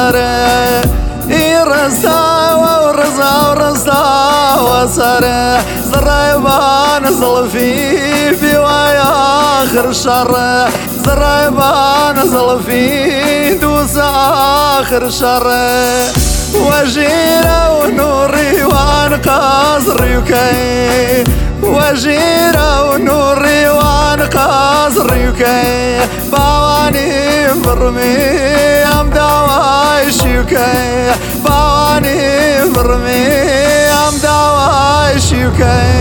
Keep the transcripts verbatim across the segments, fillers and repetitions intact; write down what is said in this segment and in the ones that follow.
وسره يرستا ورزا ورستا وسره زريبان زلفي بوايا آخر شر زريبان زلفي دوس آخر شر وجيرة ونوري وانقاذ ريوكي وجيرة ونوري وانقاذ ريوكي باواني برمي ام دواي شيوكي باواني برمي ام دواي شيوكي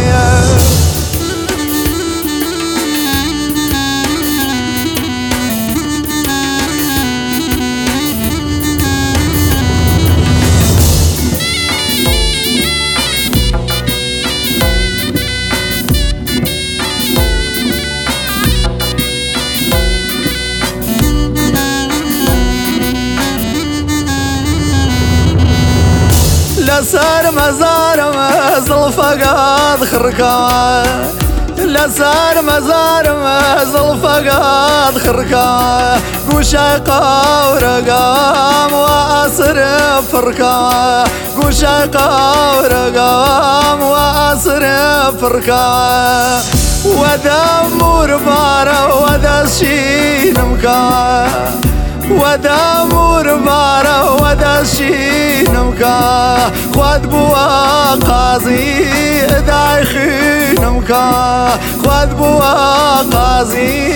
لسار مزار مزل فقاد خركا لسار مزار مزل فقاد خركا قوشاقا ورقام واسر فركا قوشاقا ورقام واسر فركا وذا مربارة وذا شينمكا وذا مربارة وذا شينمكا خود بوا قاضي دايخينمكا خود بوا قاضي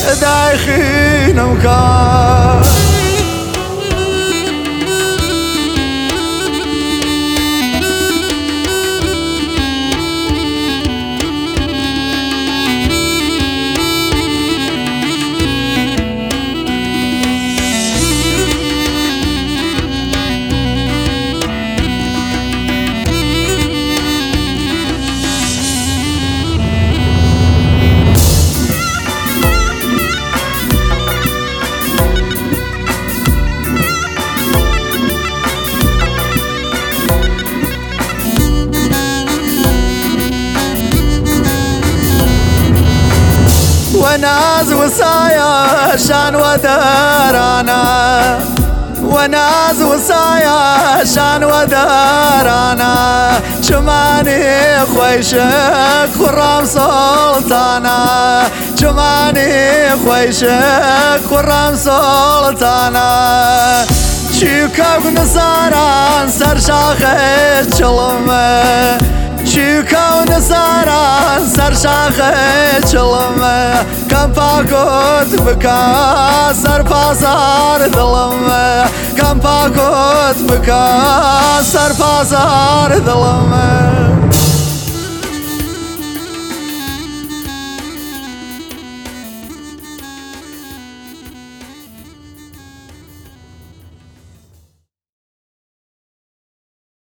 دايخينمكا وناز وصايا شان ودرانا وناز وصايا شان ودرانا شماني خويشك خرام سلطانا شماني خويشك خرام سلطانا شيكا ونصاران سر شاخت شلمه شيكا ونصاران سر شاخت شلمه كم باكوت بكا سر بازار ظلمه كم باكوت بكا سر بازار ظلمه